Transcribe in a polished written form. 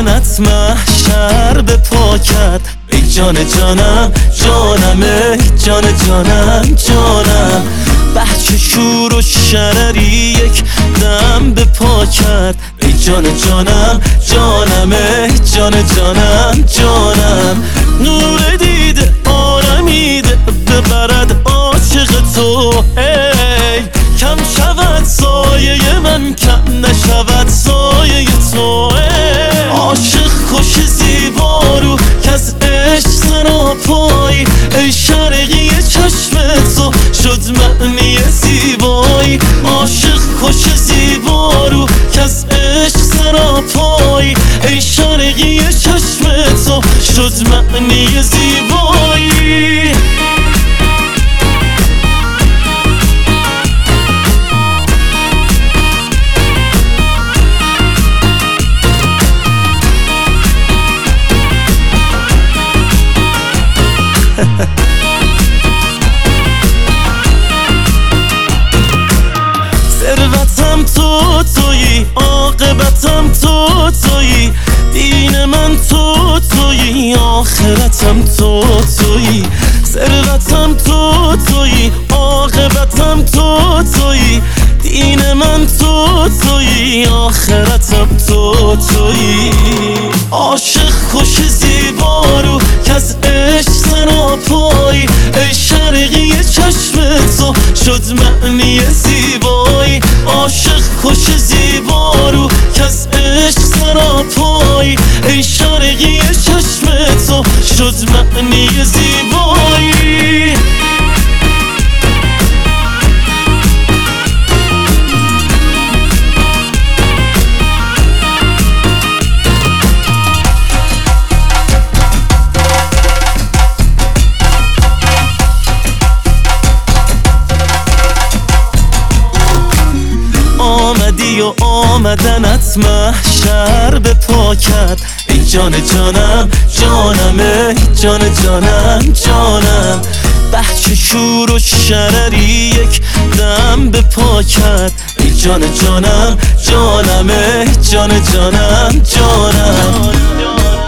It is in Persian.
آمدنت محشر به پا کرد. ای جان جانم جانم، ای جان جانم جانم. بچه شور و شرری یک دم به پا کرد. ای جان جانم جانم، ای جان جانم جانم. نور دیده آرمیده ببرد عاشق تو. ای کم شود سایه من، کم نشود سایه تو. عاشق خوش زیبا رو که از عشق سراپایی. ای شرقی چشم تو شد معنی زیبایی. عاشق خوش زیبا رو که از عشق سراپایی. ای شرقی چشم تو شد معنی زیبایی. ثروتم تو تویی، عاقبتم تو تویی. دین من تو تویی، آخرتم تو تویی. ثروتم تو تویی، عاقبتم تو تویی. دین من تو تویی، آخرتم تو تویی. عاشق خوش زیبا رو که از عشق سراپایی. ای شرقی چشم تو شد معنی زیبایی. عاشق خوش زیبا رو که از عشق سراپایی. ای شرقی چشم تو شد معنی زیبایی. آمدی و آمدنت محشر به پا کرد. ای جان جانم جانم، ای جان جانم جانم. بچه شور و شرری یک دم به پا کرد. ای جان جانم جانم، ای جان جانم جانم.